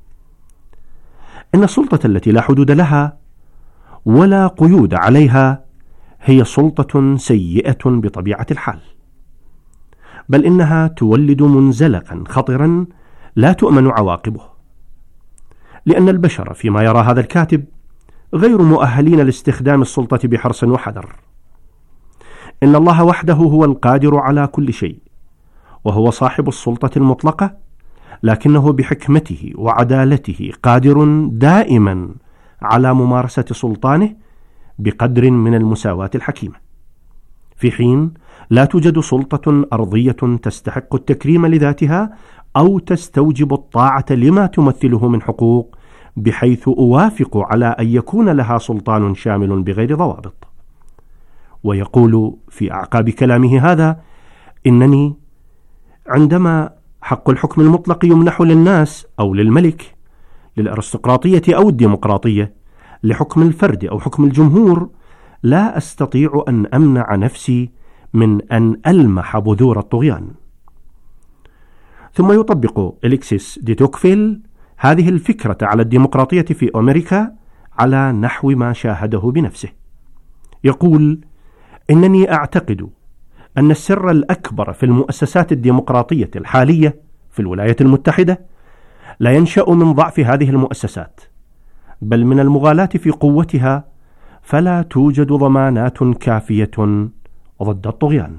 إن السلطة التي لا حدود لها ولا قيود عليها هي سلطة سيئة بطبيعة الحال، بل إنها تولد منزلقا خطرا لا تؤمن عواقبه، لأن البشر فيما يرى هذا الكاتب غير مؤهلين لاستخدام السلطة بحرص وحذر. إن الله وحده هو القادر على كل شيء، وهو صاحب السلطة المطلقة، لكنه بحكمته وعدالته قادر دائما على ممارسة سلطانه بقدر من المساواة الحكيمة، في حين لا توجد سلطة أرضية تستحق التكريم لذاتها أو تستوجب الطاعة لما تمثله من حقوق بحيث أوافق على أن يكون لها سلطان شامل بغير ضوابط. ويقول في أعقاب كلامه هذا: إنني عندما حق الحكم المطلق يمنح للناس أو للملك، للأرستقراطية أو الديمقراطية، لحكم الفرد أو حكم الجمهور، لا أستطيع أن أمنع نفسي من أن ألمح بذور الطغيان. ثم يطبق إليكسيس دي توكفيل هذه الفكرة على الديمقراطية في أمريكا على نحو ما شاهده بنفسه. يقول: إنني أعتقد أن السر الأكبر في المؤسسات الديمقراطية الحالية في الولايات المتحدة لا ينشأ من ضعف هذه المؤسسات، بل من المغالاة في قوتها، فلا توجد ضمانات كافية ضد الطغيان.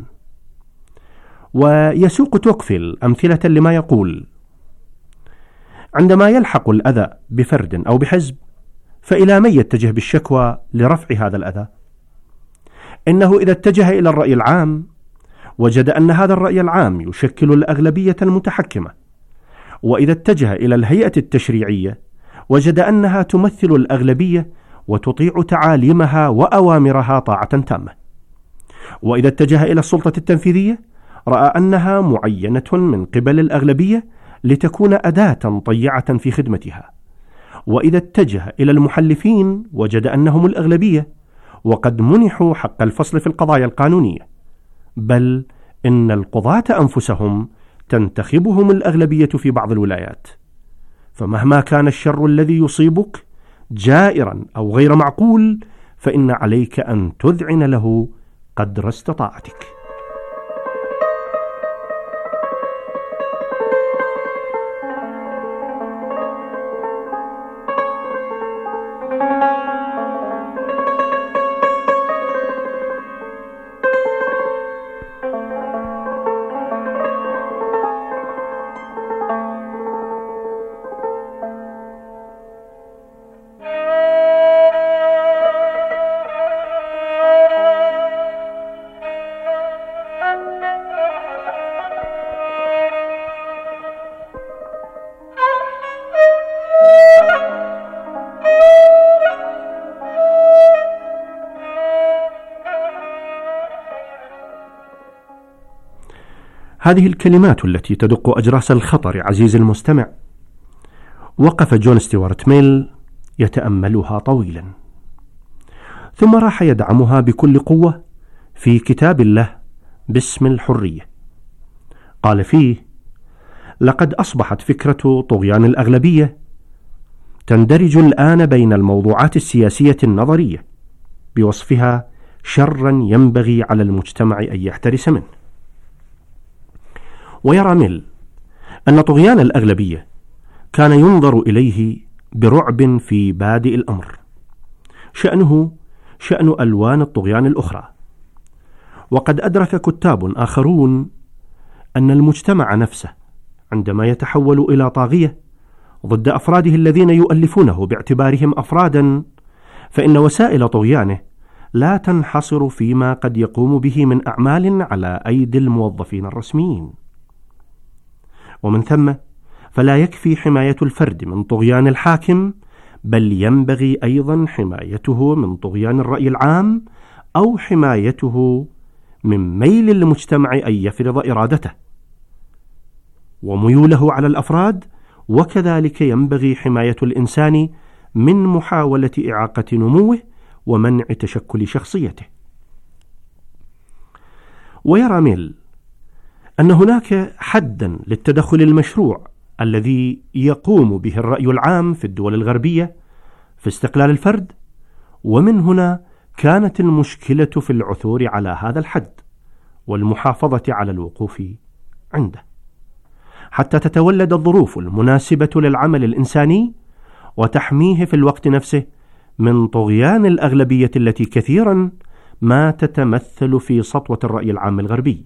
ويسوق توكفيل أمثلة لما يقول: عندما يلحق الأذى بفرد أو بحزب، فإلى من يتجه بالشكوى لرفع هذا الأذى؟ إنه إذا اتجه إلى الرأي العام وجد أن هذا الرأي العام يشكل الأغلبية المتحكمة، وإذا اتجه إلى الهيئة التشريعية وجد أنها تمثل الأغلبية وتطيع تعاليمها وأوامرها طاعة تامة، وإذا اتجه إلى السلطة التنفيذية رأى أنها معينة من قبل الأغلبية لتكون أداة طيعة في خدمتها، وإذا اتجه إلى المحلفين وجد أنهم الأغلبية وقد منحوا حق الفصل في القضايا القانونية، بل إن القضاة أنفسهم تنتخبهم الأغلبية في بعض الولايات. فمهما كان الشر الذي يصيبك جائرا أو غير معقول، فإن عليك أن تذعن له قدر استطاعتك. هذه الكلمات التي تدق أجراس الخطر عزيز المستمع، وقف جون ستيوارت ميل يتأملها طويلا، ثم راح يدعمها بكل قوة في كتاب له باسم الحرية. قال فيه: لقد أصبحت فكرة طغيان الأغلبية تندرج الآن بين الموضوعات السياسية النظرية بوصفها شرا ينبغي على المجتمع أن يحترس منه. ويرى ميل أن طغيان الأغلبية كان ينظر إليه برعب في بادئ الأمر، شأنه شأن ألوان الطغيان الأخرى. وقد أدرك كتاب آخرون أن المجتمع نفسه عندما يتحول إلى طاغية ضد أفراده الذين يؤلفونه باعتبارهم أفرادا، فإن وسائل طغيانه لا تنحصر فيما قد يقوم به من أعمال على أيدي الموظفين الرسميين. ومن ثم فلا يكفي حماية الفرد من طغيان الحاكم، بل ينبغي أيضا حمايته من طغيان الرأي العام أو حمايته من ميل المجتمع أن يفرض إرادته وميوله على الأفراد، وكذلك ينبغي حماية الإنسان من محاولة إعاقة نموه ومنع تشكل شخصيته. ويرى ميل أن هناك حدا للتدخل المشروع الذي يقوم به الرأي العام في الدول الغربية في استقلال الفرد، ومن هنا كانت المشكلة في العثور على هذا الحد والمحافظة على الوقوف عنده حتى تتولد الظروف المناسبة للعمل الإنساني وتحميه في الوقت نفسه من طغيان الأغلبية التي كثيرا ما تتمثل في سطوة الرأي العام الغربي.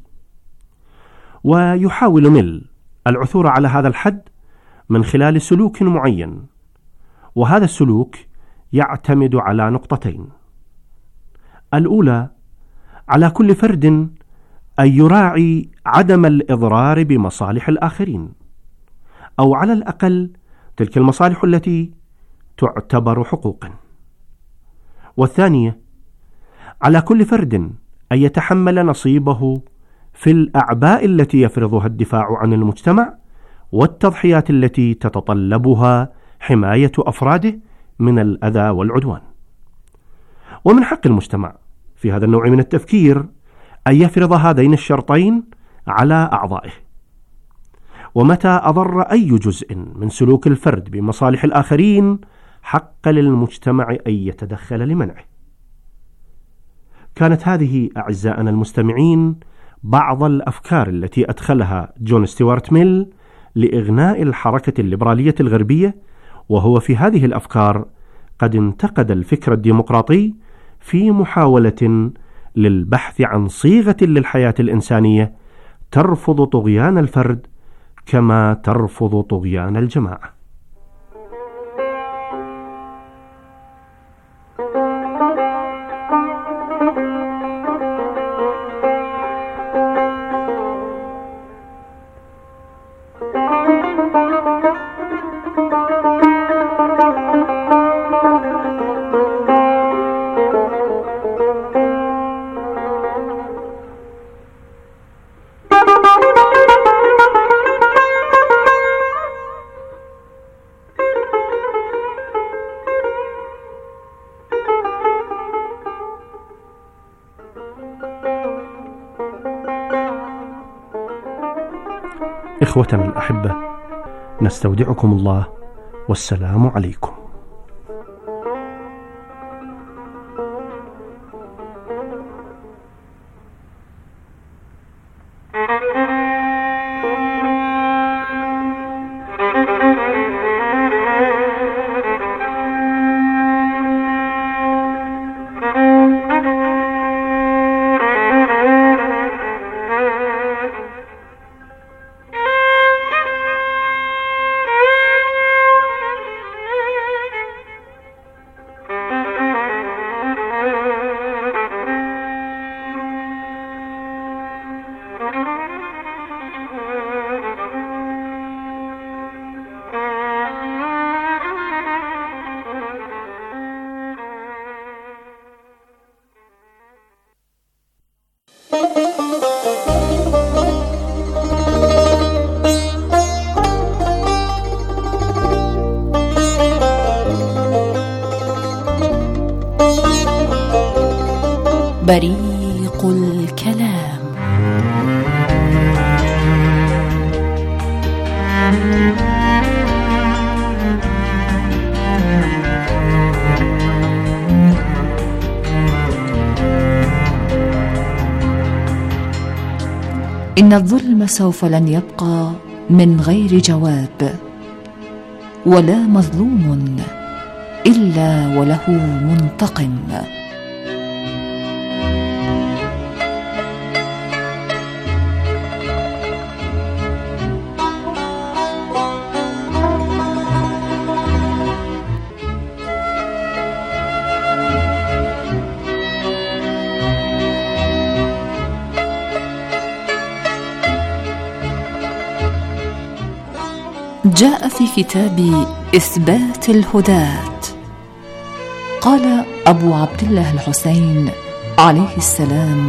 ويحاول ميل العثور على هذا الحد من خلال سلوك معين، وهذا السلوك يعتمد على نقطتين: الأولى على كل فرد أن يراعي عدم الإضرار بمصالح الآخرين، أو على الأقل تلك المصالح التي تعتبر حقوقا. والثانية، على كل فرد أن يتحمل نصيبه في الأعباء التي يفرضها الدفاع عن المجتمع والتضحيات التي تتطلبها حماية أفراده من الأذى والعدوان. ومن حق المجتمع في هذا النوع من التفكير أن يفرض هذين الشرطين على أعضائه، ومتى أضر أي جزء من سلوك الفرد بمصالح الآخرين حق للمجتمع أن يتدخل لمنعه. كانت هذه أعزائنا المستمعين بعض الأفكار التي أدخلها جون ستيوارت ميل لإغناء الحركة الليبرالية الغربية، وهو في هذه الأفكار قد انتقد الفكر الديمقراطي في محاولة للبحث عن صيغة للحياة الإنسانية ترفض طغيان الفرد كما ترفض طغيان الجماعة. إخوتنا الأحبة، نستودعكم الله والسلام عليكم. بريق الكلام. إن الظلم سوف لن يبقى من غير جواب، ولا مظلوم إلا وله منتقم. جاء في كتاب إثبات الهداة، قال أبو عبد الله الحسين عليه السلام: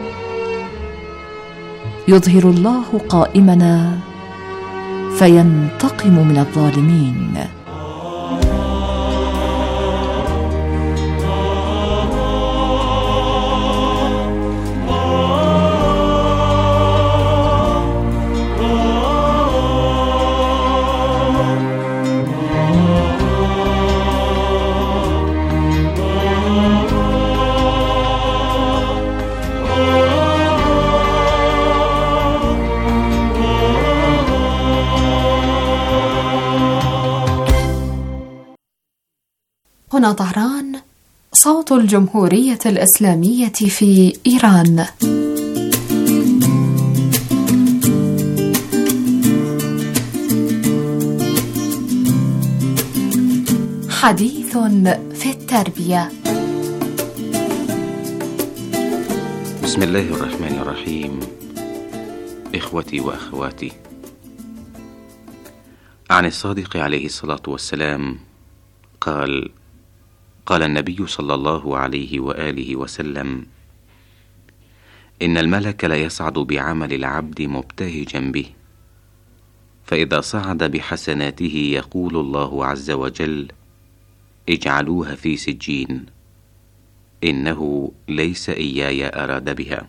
يظهر الله قائمنا فينتقم من الظالمين. هنا طهران، صوت الجمهورية الإسلامية في إيران. حديث في التربية. بسم الله الرحمن الرحيم. إخوتي وأخواتي، عن الصادق عليه الصلاة والسلام قال: قال النبي صلى الله عليه وآله وسلم: إن الملك لا يصعد بعمل العبد مبتهجا به، فإذا صعد بحسناته يقول الله عز وجل: اجعلوها في سجين، إنه ليس إياي أراد بها.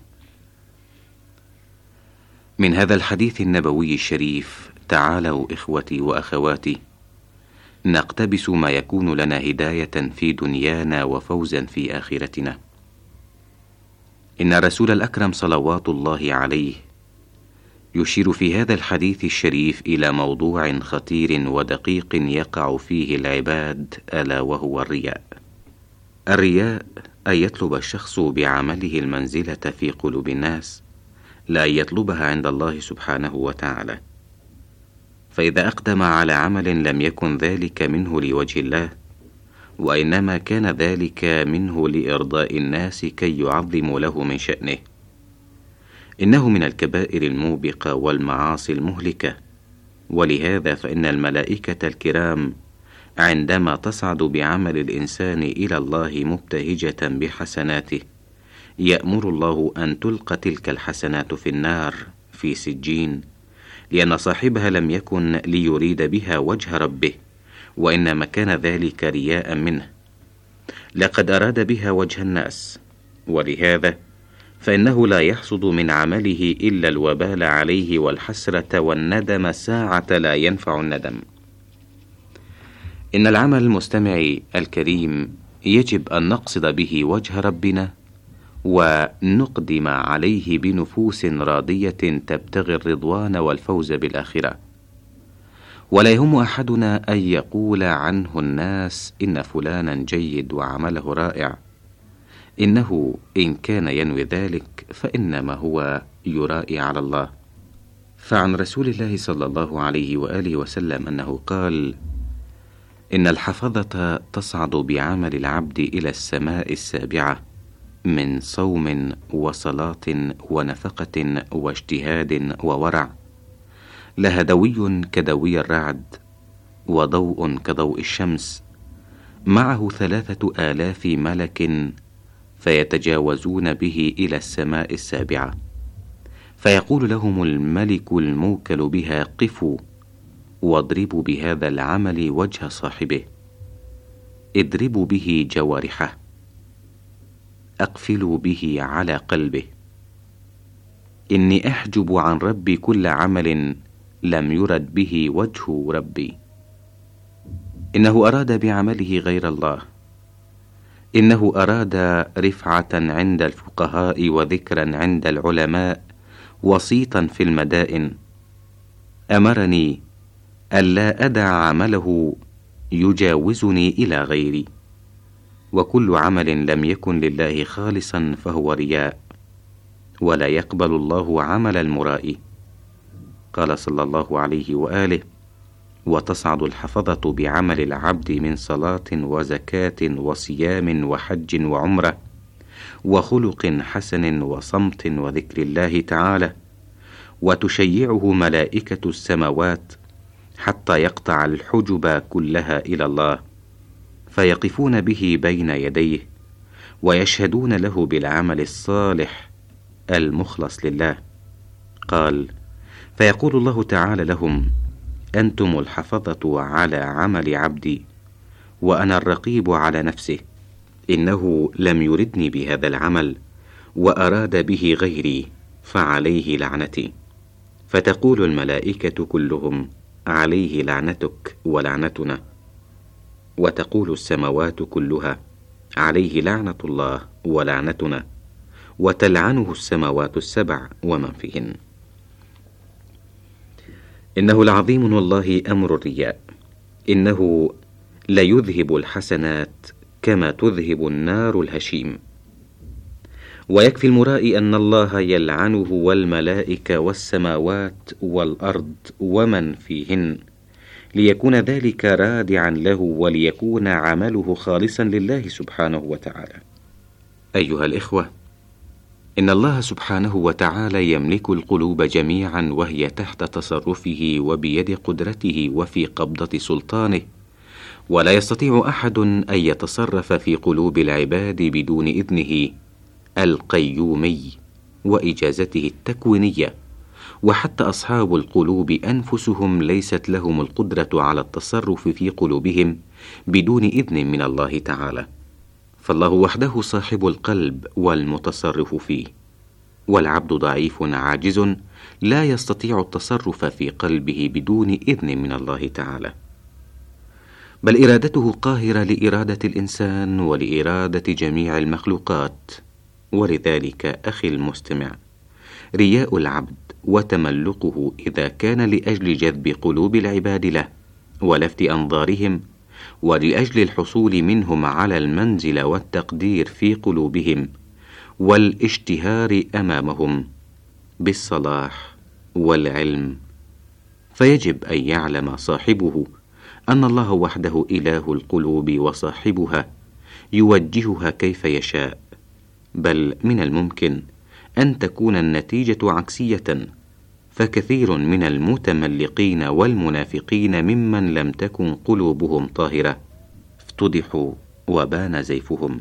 من هذا الحديث النبوي الشريف تعالوا إخوتي وأخواتي نقتبس ما يكون لنا هداية في دنيانا وفوزا في آخرتنا. إن الرسول الأكرم صلوات الله عليه يشير في هذا الحديث الشريف إلى موضوع خطير ودقيق يقع فيه العباد، ألا وهو الرياء. الرياء أن يطلب الشخص بعمله المنزلة في قلوب الناس، لا يطلبها عند الله سبحانه وتعالى. فإذا أقدم على عمل لم يكن ذلك منه لوجه الله، وإنما كان ذلك منه لإرضاء الناس كي يعظموا له من شأنه، إنه من الكبائر الموبقة والمعاصي المهلكة. ولهذا فإن الملائكة الكرام عندما تصعد بعمل الإنسان إلى الله مبتهجة بحسناته يأمر الله أن تلقى تلك الحسنات في النار في سجين، لأن صاحبها لم يكن ليريد بها وجه ربه، وإنما كان ذلك رياء منه، لقد أراد بها وجه الناس. ولهذا فإنه لا يحصد من عمله إلا الوبال عليه والحسرة والندم ساعة لا ينفع الندم. إن العمل المستمع الكريم يجب أن نقصد به وجه ربنا، ونقدم عليه بنفوس راضية تبتغي الرضوان والفوز بالآخرة. ولا يهم أحدنا أن يقول عنه الناس إن فلانا جيد وعمله رائع، إنه إن كان ينوي ذلك فإنما هو يرائي على الله. فعن رسول الله صلى الله عليه وآله وسلم أنه قال: إن الحفظة تصعد بعمل العبد إلى السماء السابعة من صوم وصلاة ونفقة واجتهاد وورع، لها دوي كدوي الرعد، وضوء كضوء الشمس، معه ثلاثة آلاف ملك فيتجاوزون به إلى السماء السابعة، فيقول لهم الملك الموكل بها: قفوا واضربوا بهذا العمل وجه صاحبه، اضربوا به جوارحه، أقفلوا به على قلبه، إني أحجب عن ربي كل عمل لم يرد به وجه ربي. إنه أراد بعمله غير الله، إنه أراد رفعة عند الفقهاء وذكرا عند العلماء وصيتا في المدائن. أمرني ألا أدع عمله يجاوزني إلى غيري، وكل عمل لم يكن لله خالصا فهو رياء، ولا يقبل الله عمل المرائي. قال صلى الله عليه وآله: وتصعد الحفظة بعمل العبد من صلاة وزكاة وصيام وحج وعمرة وخلق حسن وصمت وذكر الله تعالى، وتشيعه ملائكة السماوات حتى يقطع الحجب كلها إلى الله، فيقفون به بين يديه ويشهدون له بالعمل الصالح المخلص لله. قال: فيقول الله تعالى لهم: أنتم الحفظة على عمل عبدي، وأنا الرقيب على نفسه، إنه لم يردني بهذا العمل وأراد به غيري، فعليه لعنتي. فتقول الملائكة كلهم: عليه لعنتك ولعنتنا. وتقول السماوات كلها: عليه لعنة الله ولعنتنا، وتلعنه السماوات السبع ومن فيهن. إنه العظيم والله أمر الرياء، إنه ليذهب الحسنات كما تذهب النار الهشيم. ويكفي المرائي أن الله يلعنه والملائكة والسماوات والأرض ومن فيهن، ليكون ذلك رادعا له وليكون عمله خالصا لله سبحانه وتعالى. أيها الإخوة، إن الله سبحانه وتعالى يملك القلوب جميعا وهي تحت تصرفه وبيد قدرته وفي قبضة سلطانه، ولا يستطيع أحد أن يتصرف في قلوب العباد بدون إذنه القيومي وإجازته التكوينية. وحتى أصحاب القلوب أنفسهم ليست لهم القدرة على التصرف في قلوبهم بدون إذن من الله تعالى، فالله وحده صاحب القلب والمتصرف فيه، والعبد ضعيف عاجز لا يستطيع التصرف في قلبه بدون إذن من الله تعالى، بل إرادته قاهرة لإرادة الإنسان ولإرادة جميع المخلوقات. ولذلك أخي المستمع، رياء العبد وتملقه إذا كان لأجل جذب قلوب العباد له ولفت أنظارهم ولأجل الحصول منهم على المنزل والتقدير في قلوبهم والاشتهار أمامهم بالصلاح والعلم، فيجب أن يعلم صاحبه أن الله وحده إله القلوب وصاحبها يوجهها كيف يشاء، بل من الممكن أن تكون النتيجة عكسية، فكثير من المتملقين والمنافقين ممن لم تكن قلوبهم طاهرة افتضحوا وبان زيفهم.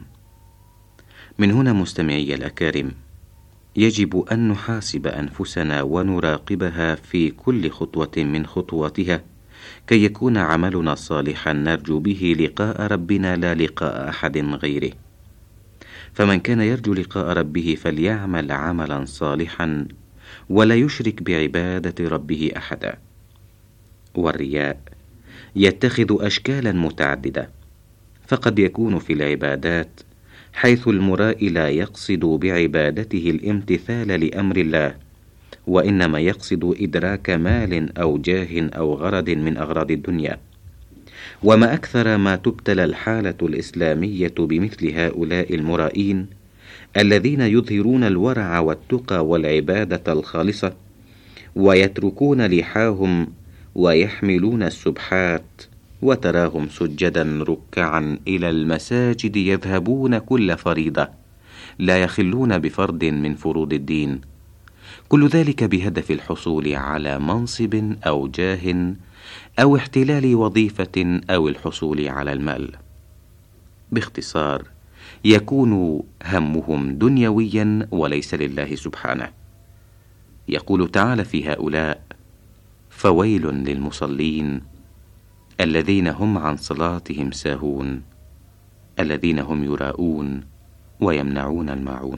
من هنا مستمعي الأكارم، يجب أن نحاسب أنفسنا ونراقبها في كل خطوة من خطواتها كي يكون عملنا صالحا نرجو به لقاء ربنا لا لقاء أحد غيره. فمن كان يرجو لقاء ربه فليعمل عملا صالحا ولا يشرك بعبادة ربه أحدا. والرياء يتخذ أشكالا متعددة، فقد يكون في العبادات حيث المرائي لا يقصد بعبادته الامتثال لأمر الله، وإنما يقصد إدراك مال أو جاه أو غرض من أغراض الدنيا. وما أكثر ما تبتلى الحالة الإسلامية بمثل هؤلاء المرائين الذين يظهرون الورع والتقى والعبادة الخالصة ويتركون لحاهم ويحملون السبحات، وتراهم سجدا ركعا إلى المساجد يذهبون كل فريضة، لا يخلون بفرض من فروض الدين، كل ذلك بهدف الحصول على منصب أو جاه أو احتلال وظيفة أو الحصول على المال. باختصار، يكون همهم دنيويا وليس لله سبحانه. يقول تعالى في هؤلاء: فويل للمصلين الذين هم عن صلاتهم ساهون الذين هم يراءون ويمنعون الماعون.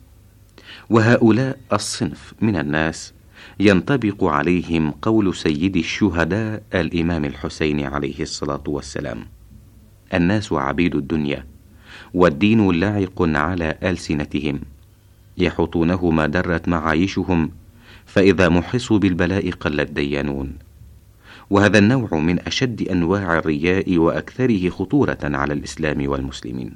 وهؤلاء الصنف من الناس ينطبق عليهم قول سيد الشهداء الإمام الحسين عليه الصلاة والسلام: الناس عبيد الدنيا والدين لاعق على ألسنتهم، يحطونه ما درت معايشهم، فإذا محصوا بالبلاء قلت ديانون. وهذا النوع من أشد أنواع الرياء وأكثره خطورة على الإسلام والمسلمين.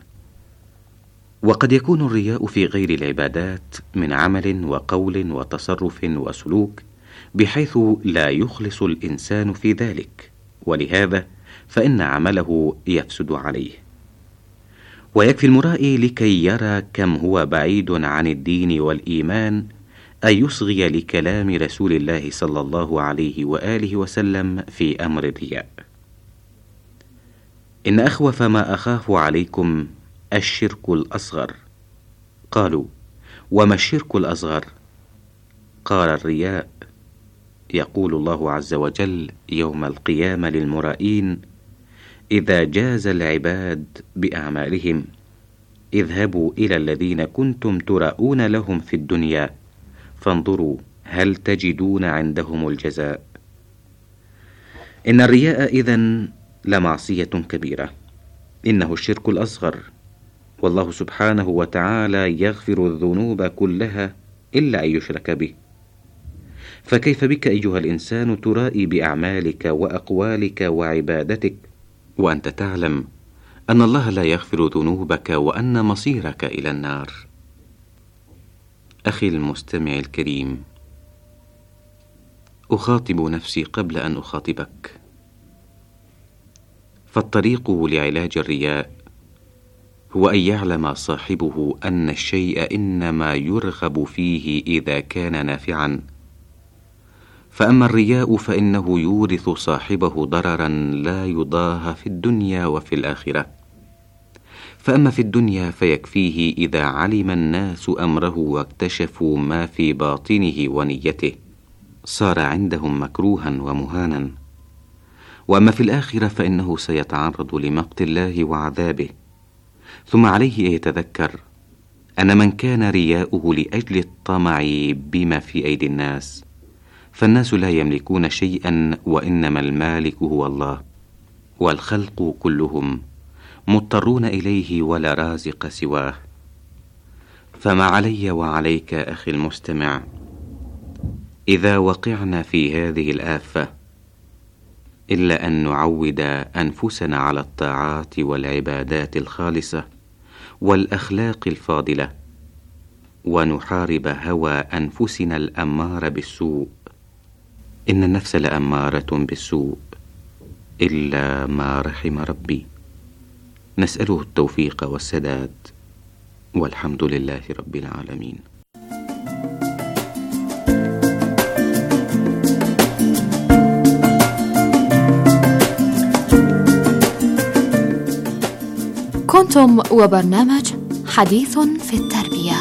وقد يكون الرياء في غير العبادات من عمل وقول وتصرف وسلوك بحيث لا يخلص الإنسان في ذلك، ولهذا فإن عمله يفسد عليه. ويكفي المرائي لكي يرى كم هو بعيد عن الدين والإيمان أن يصغي لكلام رسول الله صلى الله عليه وآله وسلم في أمر الرياء: إن أخوف ما أخاف عليكم الشرك الأصغر. قالوا: وما الشرك الأصغر؟ قال: الرياء. يقول الله عز وجل يوم القيامة للمرائين: إذا جاز العباد بأعمالهم اذهبوا إلى الذين كنتم تراءون لهم في الدنيا فانظروا هل تجدون عندهم الجزاء. إن الرياء إذن لمعصية كبيرة، إنه الشرك الأصغر، والله سبحانه وتعالى يغفر الذنوب كلها إلا أن يشرك به. فكيف بك أيها الإنسان ترائي بأعمالك وأقوالك وعبادتك وأنت تعلم أن الله لا يغفر ذنوبك وأن مصيرك إلى النار؟ أخي المستمع الكريم، أخاطب نفسي قبل أن أخاطبك، فالطريق لعلاج الرياء هو أن يعلم صاحبه أن الشيء إنما يرغب فيه إذا كان نافعا. فأما الرياء فإنه يورث صاحبه ضررا لا يضاهى في الدنيا وفي الآخرة. فأما في الدنيا فيكفيه إذا علم الناس أمره واكتشفوا ما في باطنه ونيته، صار عندهم مكروها ومهانا. وأما في الآخرة فإنه سيتعرض لمقت الله وعذابه. ثم عليه أن يتذكر أن من كان رياؤه لأجل الطمع بما في أيدي الناس، فالناس لا يملكون شيئا، وإنما المالك هو الله، والخلق كلهم مضطرون إليه ولا رازق سواه. فما علي وعليك أخي المستمع إذا وقعنا في هذه الآفة إلا أن نعود أنفسنا على الطاعات والعبادات الخالصة والأخلاق الفاضلة، ونحارب هوى أنفسنا الأمار بالسوء. إن النفس لأمارة بالسوء إلا ما رحم ربي. نسأله التوفيق والسداد، والحمد لله رب العالمين. كنتم وبرنامج حديث في التربية.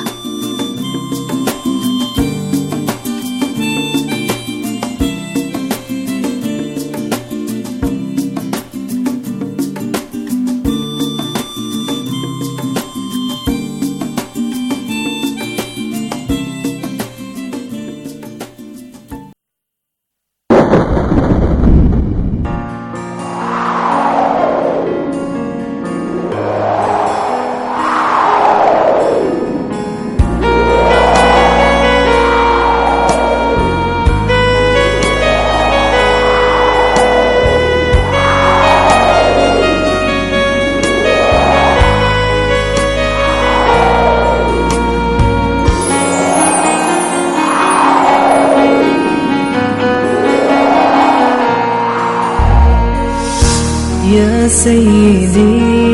يا سيدي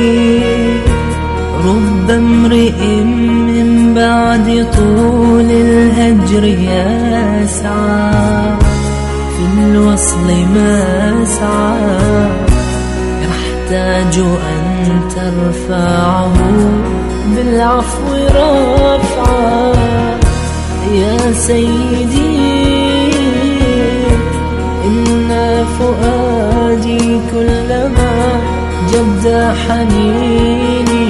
رب امرئ من بعد طول الهجر يسعى في الوصل ما سعى، يحتاج أن ترفعه بالعفو رفعا. يا سيدي إن فؤادي كلما جد حنيني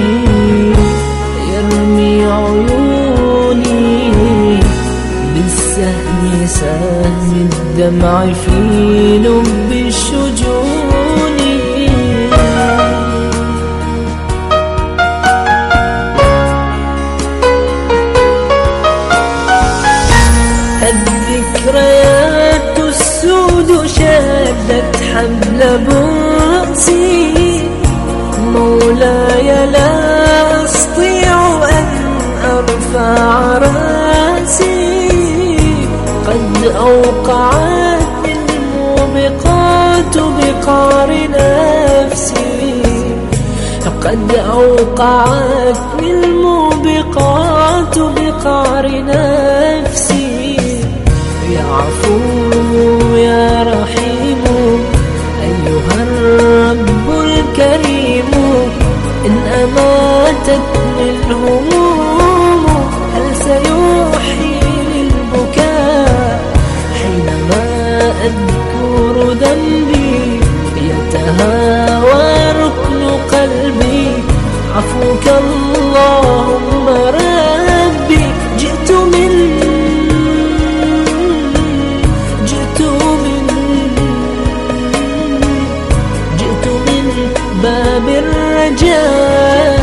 يرمي عيوني بالسهم سهم الدمع في لب الشجون. الذكريات السود شدت حبل بؤسي، مولاي لا أستطيع أن أرفع رأسي. قد أوقعت الموبقات بقعر نفسي، قد أوقعت الموبقات بقعر نفسي. يا عفو يا رحيم أيها الرب الكريم، إن أماتتني الهموم هل سيحيي البكاء حينما أذكر ذنبي يتهاوى ركن قلبي. عفوك اللهم ربي، جئت من باب الرجاء